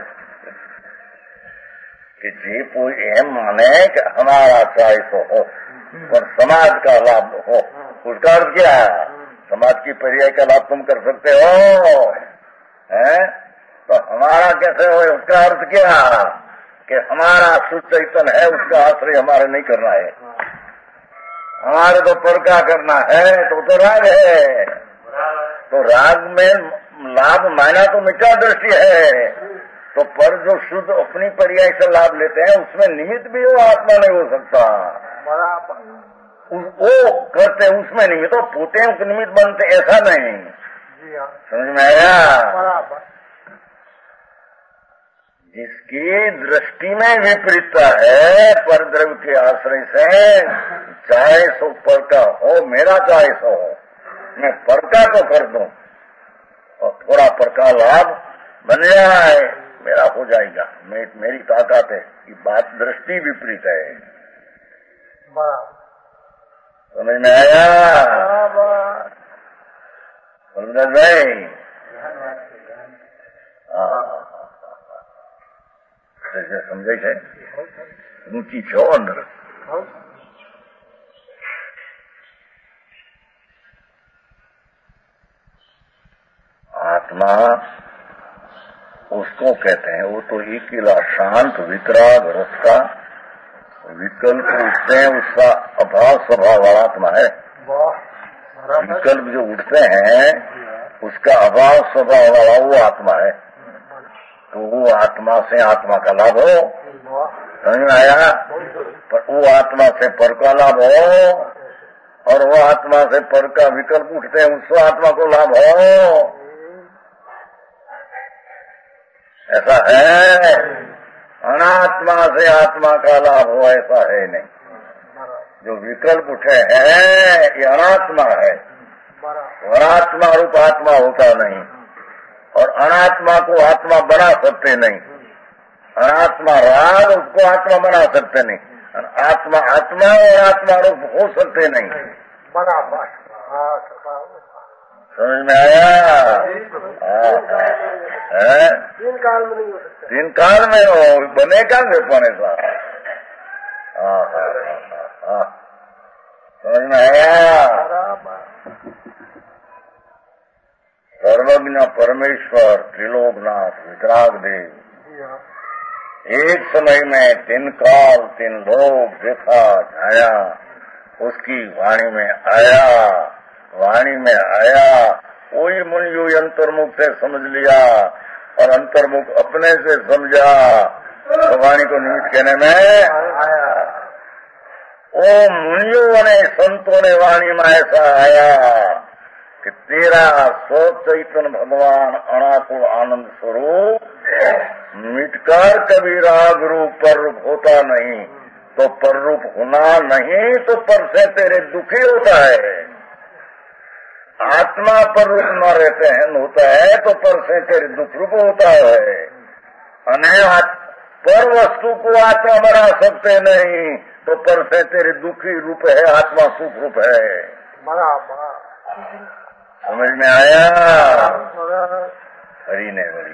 कि जे कोई एम माने कि हमारा चॉइस हो पर समाज का लाभ हो, उसका अर्थ क्या है? समाज की पर्याय का लाभ तुम कर सकते हो, हैं? तो हमारा कैसे हो, उसका अर्थ क्या कि हमारा शुद्ध चैतन्य है, उसका आश्रय हमारे नहीं करना है. हमारे तो पर का करना है, तो तो राग है. तो राग में लाभ मायना तो मिथ्या दृष्टि है. तो पर जो शुद्ध अपनी पर्याय से लाभ लेते हैं उसमें निमित्त भी वो आत्मा नहीं हो सकता. वो करते उसमें निमित्त हो, पोते निमित्त बनते ऐसा नहीं. समझ में आया? जिसकी दृष्टि में विपरीतता है पर द्रव्य के आश्रय से, चाहे सो पर का हो, मेरा चाहे सो हो, मैं पर का तो कर दूं और थोड़ा पर का लाभ बन जाए, मेरा हो जाएगा, मैं मेरी ताकत है. ये बात दृष्टि विपरीत है. समझ में आया? बलराज भाई समझे છે? ઊંચી છો અંદર. आत्मा उसको कहते हैं, वो तो एक किला शांत वितराग रस का विकल्प उठते हैं, उसका अभाव स्वभाव वाला आत्मा है. विकल्प जो उठते हैं उसका अभाव स्वभाव वाला वो आत्मा है. तो वो आत्मा से आत्मा का लाभ हो, समझ में आया? पर वो आत्मा से पर का लाभ हो और वो आत्मा से पर का विकल्प उठते हैं, उसको आत्मा को लाभ हो, ऐसा है. अनात्मा से आत्मा का लाभ हो ऐसा है नहीं. जो विकल्प उठे हैं ये अनात्मा है. अनात्मा रूप आत्मा होता नहीं और अनात्मा को आत्मा बना सकते नहीं. अनात्मा राग उसको आत्मा बना सकते नहीं. आत्मा आत्मा और आत्मा रूप हो सकते नहीं. बराबर. समझ में आया? तीन काल में नहीं हो सकता. तीन काल में हो बनेगा पण ऐसा. समझ में आया? सर्वज्ञ परमेश्वर त्रिलोकनाथ वितराग देव एक समय में तीन काल तीन लोक देखा छाया, उसकी वाणी में आया. वाणी में आया कोई मुनियो अंतर्मुख से समझ लिया और अंतर्मुख अपने से समझा तो वाणी को निमित्त कहने में आया. ओ मुनियों ने संतों ने वाणी में ऐसा आया कि तेरा सो चैतन्य भगवान अनाकुल आनंद स्वरूप मिटकर कभी राग रूप पर रूप होता नहीं. तो पर रूप होना नहीं तो पर से तेरे दुखी होता है. आत्मा पर रूप न रहते हैं होता है तो पर से तेरे दुख रूप होता है. अने पर वस्तु को आत्मा बना सकते नहीं तो पर से तेरे दुखी रूप है, आत्मा सुख रूप है. बराबर. समझ में आया? हरी ने बड़ी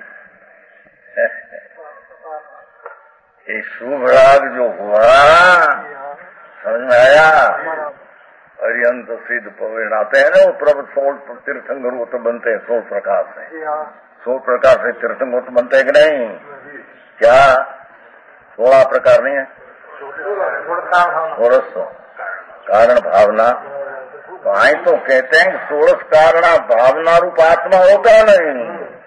ये शुभ राग जो हुआ, समझ में आया? अरिहंत सिद्ध पवेण आते हैं ना, वो प्रभु सोल तीर्थंकर वो तो बनते हैं सोल प्रकाश से. सोल प्रकाश से तीर्थंकर तो बनते हैं कि नहीं? क्या सोलह प्रकार नहीं है, सोलह सौ कारण भावना। तो आई तो कहते हैं कि सोलह कारण भावना रूप आत्मा होगा नहीं,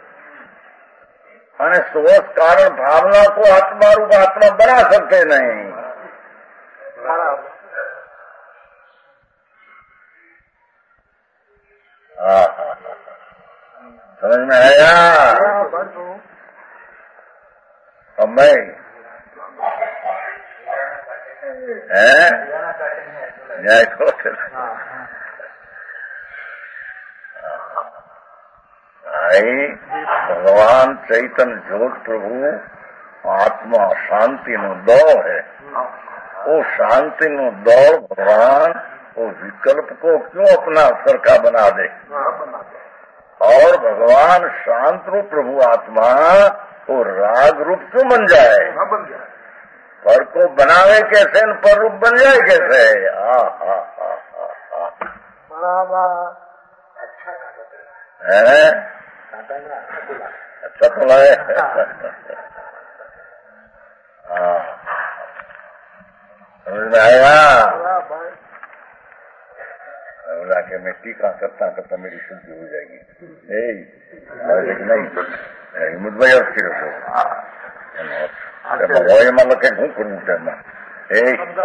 અને सोलह कारण भावना को आत्मा रूप आत्मा बना सकते नहीं। हाँ हाँ समझ में आया? अब मैं है न्याय को आई भगवान चैतन्य ज्योत प्रभु आत्मा शांति नो दौड़ है। वो शांति नो दौड़ भगवान वो विकल्प को क्यों अपना अवसर का बना दे, और भगवान शांत रूप प्रभु आत्मा वो राग रूप क्यों बन जाए? पर को बनावे कैसे, पर रूप बन जाए कैसे? आ हा हा हा बराबर है, अच्छा तो है। हाँ समझ में आया? बोला कि मैं टीका करता करता मेरी शुद्धि हो जाएगी, लेकिन नहीं मुद्दा और फिर હોય એમાં લખે શું કરવું છે એમાં? એ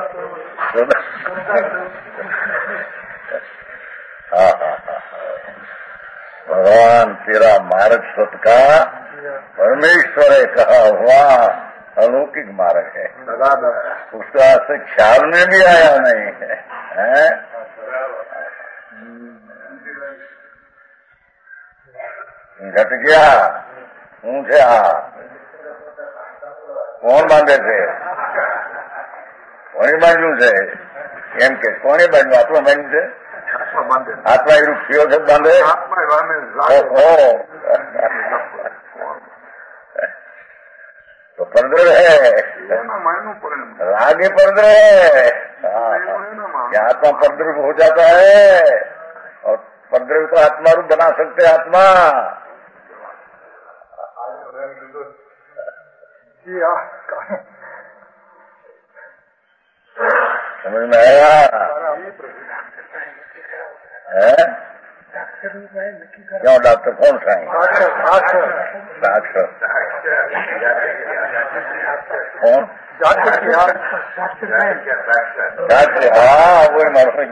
હા હા હા भगवान तेरा मार्ग सत्का परमेश्वर ने कहा हुआ अलौकिक मार्ग है, उसका से ख्याल में भी आया नहीं है, है? घट गया ऊंचा કોણ બાંધે છે? કોણે બાંધ્યું છે? એમ કે કોણે બાંધ્યું? આત્મા બાંધ્યું છે? આત્મા એ રૂપ થયો છે બાંધે? तो परद्रव है, राग परद्रव है। क्या आत्मा परद्रव हो जाता है, और परद्रव को आत्मा रूप बना सकते आत्मा। समझ में आया? है क्यों डॉक्टर कौन सा है? डॉक्टर कौन? डॉक्टर हाँ वही मारो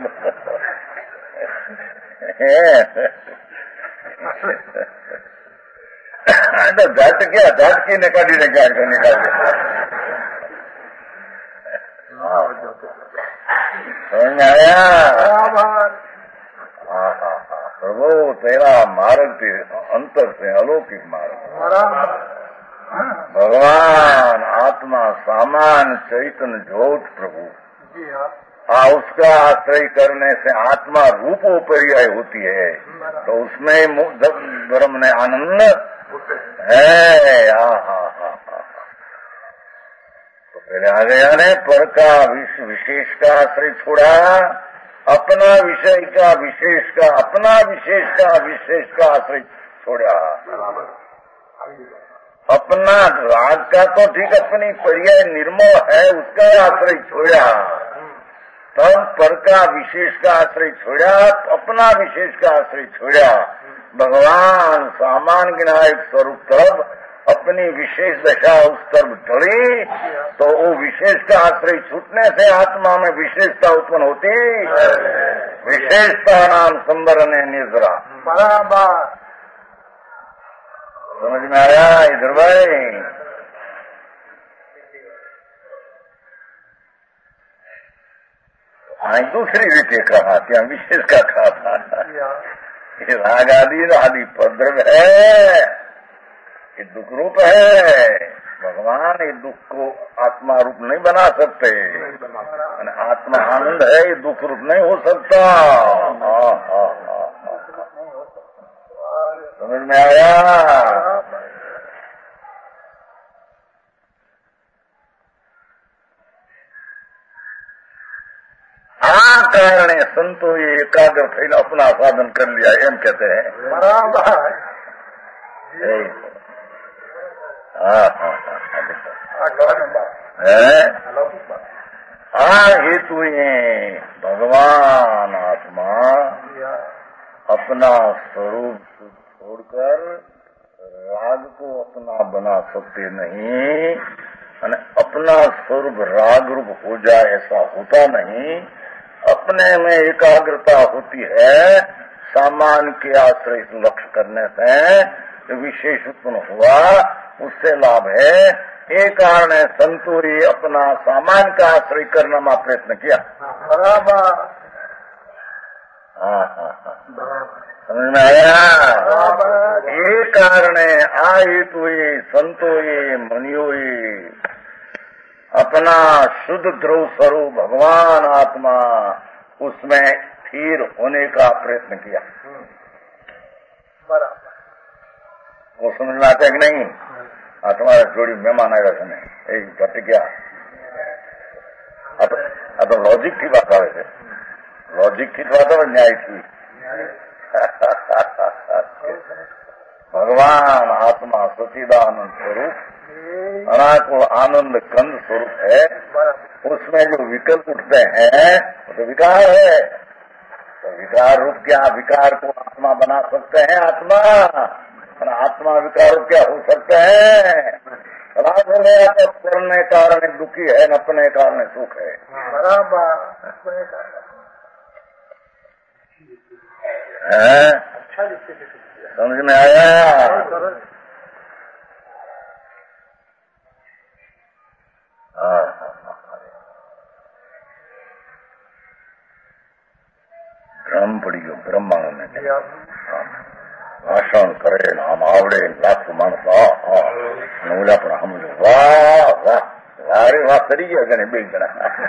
तो झट क्या झट की निकाली ने क्या निकाल समझ में आया? हाँ हाँ हाँ प्रभु तेरा मार्ग के अंतर से अलौकिक मार्ग भगवान आत्मा सामान चैतन्य ज्योत प्रभु हाँ उसका आश्रय करने से आत्मा रूपोपर्याय होती है, तो उसमें ब्रह्म ने आनंद है। हाँ हाँ हाँ हाँ तो पहले आ गया ने पर का विशेष का आश्रय छोड़ा, अपना विषय का विशेष का अपना विशेष का विशेष का आश्रय छोड़ा। अपना राग का तो ठीक अपनी पर्याय निर्मल है उसका आश्रय छोड़ा, तब पर का विशेष का आश्रय छोड़ा, अपना विशेष का आश्रय छोड़ा। भगवान सामान विनायक स्वरूप तरफ अपनी विशेष दशा उस तरफ ढली, तो वो विशेष का आश्रय छूटने से आत्मा में विशेषता उत्पन्न होती। विशेषता नाम संवरण निद्रा बराबर समझ में आया? इधर भाई हाँ दूसरी रीते कहा क्या विशेष का कहा ये राग आदि आदि पद्रव है, ये दुख रूप है। भगवान ये दुख को आत्मा रूप नहीं बना सकते, आत्मा आनंद है, ये दुख रूप नहीं हो सकता। हाँ हाँ हाँ समझ में आया? આ કારણે સંતોએ એકાગ્ર થઈને अपना સાધન કરી लिया એમ कहते हैं। बराबर हाँ हाँ हाँ है। आ हेतु भगवान आत्मा अपना स्वरूप छोड़कर राग को अपना बना सकते नहीं, और अपना स्वरूप राग रूप हो जाए ऐसा होता नहीं। अपने में एकाग्रता होती है, सामान्य के आश्रय लक्ष्य करने से विशेष उत्पन्न हुआ, उससे लाभ है। एक कारण है संतोरी अपना सामान्य का आश्रय करने में प्रयत्न किया। बराबर। हाँ हाँ हाँ समझ में आया। ये कारण है आये तो ये संतो ये मनियो ये अपना शुद्ध ध्रुव स्वरूप भगवान आत्मा उसमें स्थिर होने का प्रयत्न किया। बराबर। वो समझ में आता है कि नहीं? हाँ तुम्हारा जोड़ी मेहमान आएगा सुने एक घट गया। अब तो लॉजिक की बात आवे थे, लॉजिक की बात है, न्याय थी। भगवान आत्मा सच्चिदानंद स्वरूप अनाकुल आनंद कंद स्वरूप है। उसमें जो विकल्प उठते हैं वो तो विकार है। तो विकार रूप क्या विकार को आत्मा बना सकते हैं? आत्मा आत्मा विकार रूप क्या हो सकते हैं? खराब हो गया तो करने कारण दुखी है, न अपने कारण सुख है। बराबर है। समझ में आया? ब्रह्म पड़ी गयो ब्रह्मांड में भाषण करे नाम आवड़े लाख मानस बोला पर हम वाह वाह वारे वाह करी गया गणे बे गणा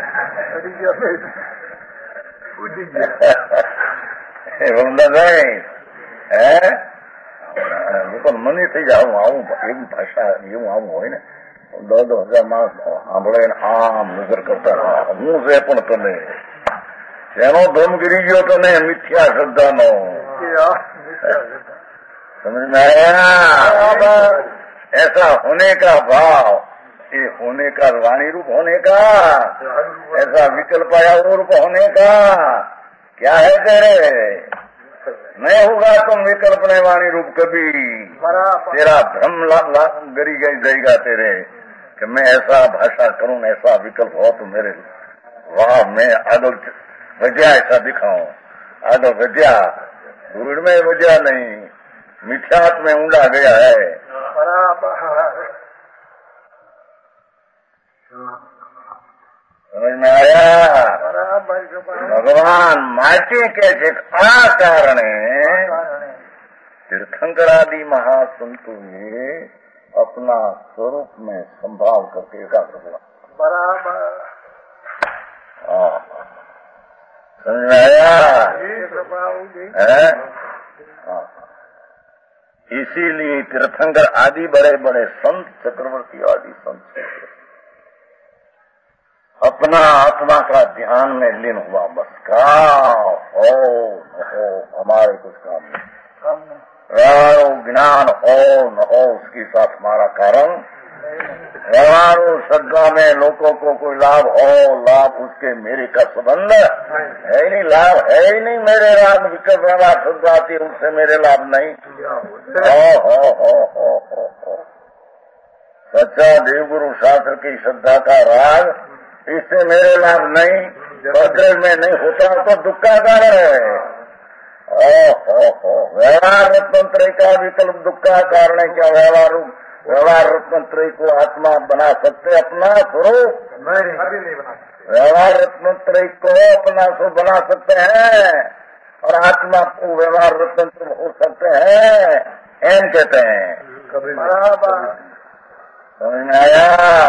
તો મને થઈ જાય આવું એવી ભાષા એવું આવું હોય ને દસ દસ હજાર માણસ સાંભળે આમ નજર કરતા હું છે પણ તમે શેનો ધર્મ ગીરી ગયો તને મિથ્યા શ્રદ્ધાનો समझ में आया? ऐसा होने का भाव, ये होने का वाणी रूप होने का, ऐसा विकल्प आया रूप होने का क्या है तेरे? नहीं होगा तुम विकल्प नहीं वाणी रूप कभी। तेरा भ्रम गरी गई जाएगा तेरे कि मैं ऐसा भाषा करूं, ऐसा विकल्प हो तो मेरे वाह मैं आदो वजह ऐसा दिखाऊं, आदो वजह गुरु में वजह नहीं, मिथ्यात में ऊंडा गया है। समझ में आया? भगवान माचे के आ कारण तीर्थंकर आदि महासंतों ने अपना स्वरूप में संभाव करके एकाग्र हुआ। बराबर। समझ में आया? इसीलिए तीर्थंकर आदि बड़े बड़े संत चक्रवर्ती आदि संत अपना आत्मा का ध्यान में लीन हुआ। बस का हो न हो हमारे कुछ काम नहीं, ज्ञान हो न हो उसके साथ हमारा कारण व्यवहारो श्रद्धा में लोगों को कोई लाभ हो, लाभ उसके मेरे का संबंध है ही नहीं, लाभ है ही नहीं। मेरे राग विकल्प व्यवहार श्रद्धा आती है उससे मेरे लाभ नहीं। हो हो हो हो हो हो सच्चा देवगुरु शास्त्र की श्रद्धा का राग, इससे मेरे लाभ नहीं, बदल में नहीं होता तो दुख का कारण है। ओ हो हो व्यवहार रत्नत्रय का विकल्प दुख का कारण है क्या? व्यवहार व्यवहार रत्नत्रय को आत्मा बना सकते अपना स्वरूप? नहीं, व्यवहार रत्नत्रय को अपना स्वरूप बना सकते हैं और आत्मा को व्यवहार रत्नत्रय हो सकते हैं, एम कहते हैं। समझ में आया?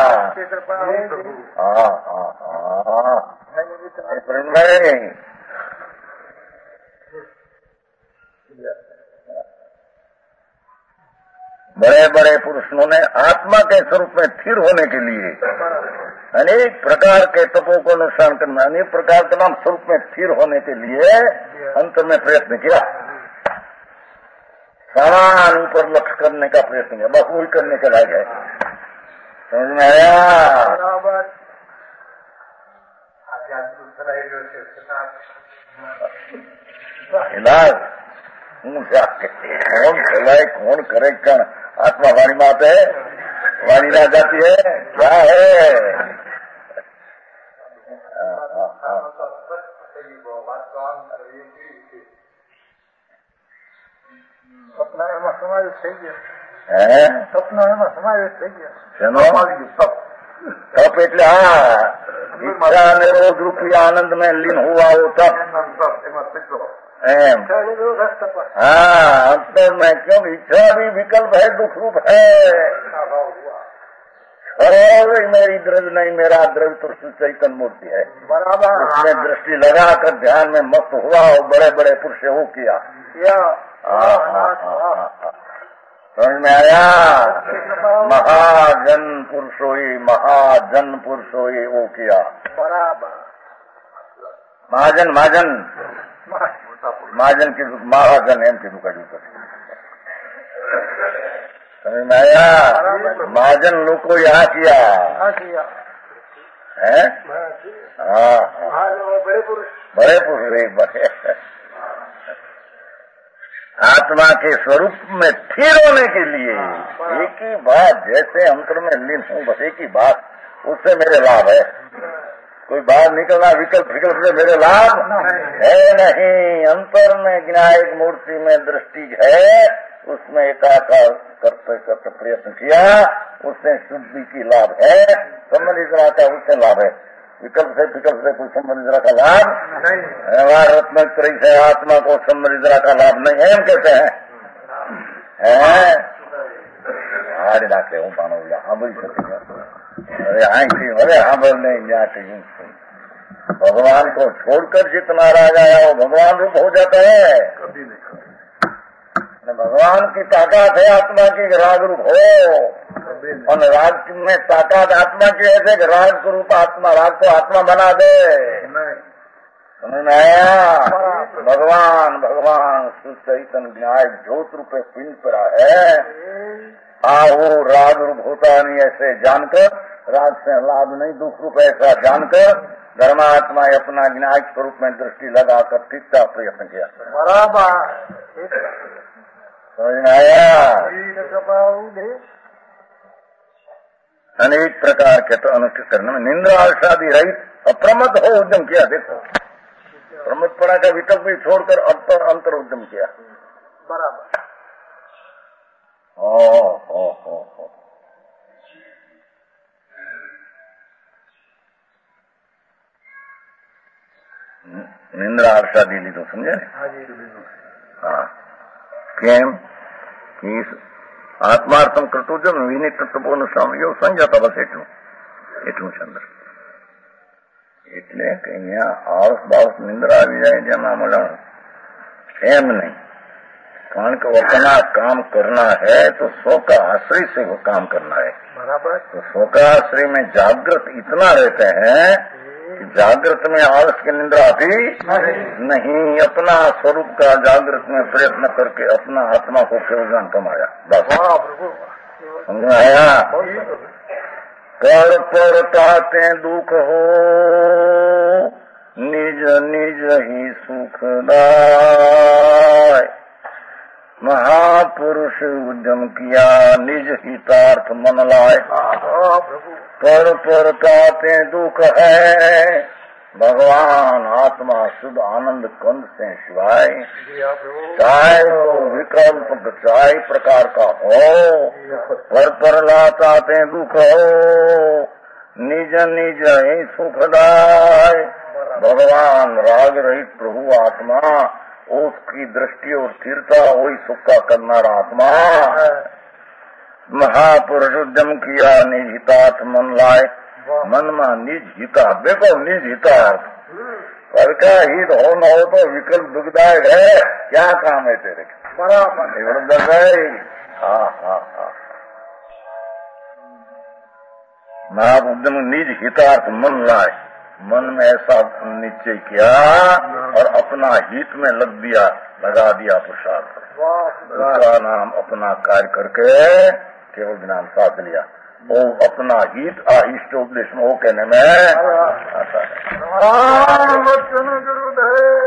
हाँ हाँ हाँ बड़े बड़े पुरुषों ने आत्मा के स्वरूप में स्थिर होने के लिए अनेक प्रकार के तपों को अनुष्ठान करना, अनेक प्रकार के नाम स्वरूप में स्थिर होने के लिए अंत में प्रयत्न किया, समान ऊपर लक्ष्य करने का प्रयत्न किया, बस वही करने के लायक है। समझ में आया? बराबर। इलाज कौन चलाए कौन करे क्या? आत्मा वाणी बात है, वाणी ना जाती है क्या है? સપના એમાં સમાવેશ થઈ ગયો. હે સપના એમાં સમાવેશ થઈ ગયો. શેનો? તપ એટલે હા ઈચ્છા અને રોગ રૂપી આનંદ में લીન हुआ हो तप एम हाँ अंतर में क्यों इच्छा भी विकल्प है, दुख रूप है। अरे मेरी द्रव्य नहीं, मेरा द्रव्य तो चैतन्य मूर्ति है। बराबर। उसमें दृष्टि लगाकर ध्यान में मस्त हुआ और बड़े बड़े पुरुष वो किया। समझ में आया? महाजन पुरुषोई महाजन पुरुषोई वो किया। बराबर। महाजन महाजन महाजन की महाजन एम की दुका जूता समझ में आया? महाजन लोग को यहाँ किया है। हाँ बड़े पुरुष बड़े पुरुष बड़े आत्मा के स्वरूप में स्थिर होने के लिए एक ही बात, जैसे अंतर में लीन हूँ बस एक ही बात, उससे मेरे लाभ है। कोई बाहर निकलना विकल्प विकल्प से मेरे लाभ है नहीं। अंतर में विनायक मूर्ति में दृष्टि है, उसमें एकाकार करते करते प्रयत्न किया, उससे शुद्धि की लाभ है। संबंधित का उससे लाभ है, विकल्प से विकल्प से कोई संबंधित का लाभ नहीं। रत्न त्रय से आत्मा को संबंधित का लाभ नहीं है, हम कहते हैं हारे डाके हूँ पानो हाँ बोल सकते अरे हाँ अरे हाँ बोल नहीं जाते। भगवान को छोड़कर जितना राग आया वो भगवान रूप हो जाता है। कभी नहीं। भगवान की ताकत है आत्मा की राग रूप हो, और राग में ताकत आत्मा की ऐसे राग रूप आत्मा राग को आत्मा बना दे। समझ में आया? भगवान भगवान सुचैतन्य विनायक ज्योत रूपे पिंड पर है। आओ राग रूप होता नहीं ऐसे जानकर, राग से लाभ नहीं दुख रूप ऐसा जानकर धर्मात्मा अपना विनायक स्वरूप में दृष्टि लगाकर ठीक का प्रयत्न किया। बराबर। समझ में आया? अनेक प्रकार के तो अनुष्ठित करने में निंदा आदि रहित अप्रमत हो उद्यम किया। देखो प्रमत पड़ा का विकल्प भी छोड़कर अंतर अंतर उद्यम किया। बराबर। ओ हो हो हो निंद्रा आदि લીધું સમજે ને? હા કેમ કે આત્માર્થમ કર્તવ્યમ વિનિત તત્વોનું એવું સમજાતા બસ એટલું એટલું છે અંદર. એટલે કે અહીંયા આળસ બાળસ નિંદ્રા આવી જાય જેમાં મળે એમ नहीं, कारण कि अपना काम करना है तो स्व का आश्रय से वो काम करना है। बराबर। तो स्व का आश्रय में जागृत इतना रहते हैं कि जागृत में आलस की निंद्रा भी नहीं, अपना स्वरूप का जागृत में प्रयत्न करके अपना आत्मा को केवल ज्ञान कमाया बस। समझ में आया? पर पर ताते दुख हो निज निज ही सुखदाय, महापुरुष उद्यम किया निज हितार्थ मन लाए। पर पर ताते दुख है भगवान आत्मा शुद्ध आनंद कंद से शिवाय, चाहे वो विकल्प चाहे प्रकार का हो, पर पर लाते दुख हो निज निज ही सुखदाय। भगवान राग रहित प्रभु आत्मा उसकी दृष्टि और स्थिरता वही सुख का करनारा आत्मा, महापुरुष उद्यम किया निज हितार्थ मन लाए। मन में निज हिता देखो निज हितार्थ पर क्या हित हो न हो तो विकल्प दुखदायक है, क्या काम है तेरे? बराबर। हाँ हाँ हाँ महाउद्यम निज हितार्थ मन लाए, मन में ऐसा निश्चय किया और अपना हित में लग दिया लगा दिया पुरुषार्थ, उसका नाम अपना कार्य करके केवल ज्ञान साध लिया। वो अपना हित अहिष्ट उपदेश में वो कहने में आता है। राम वचन गुरुदेव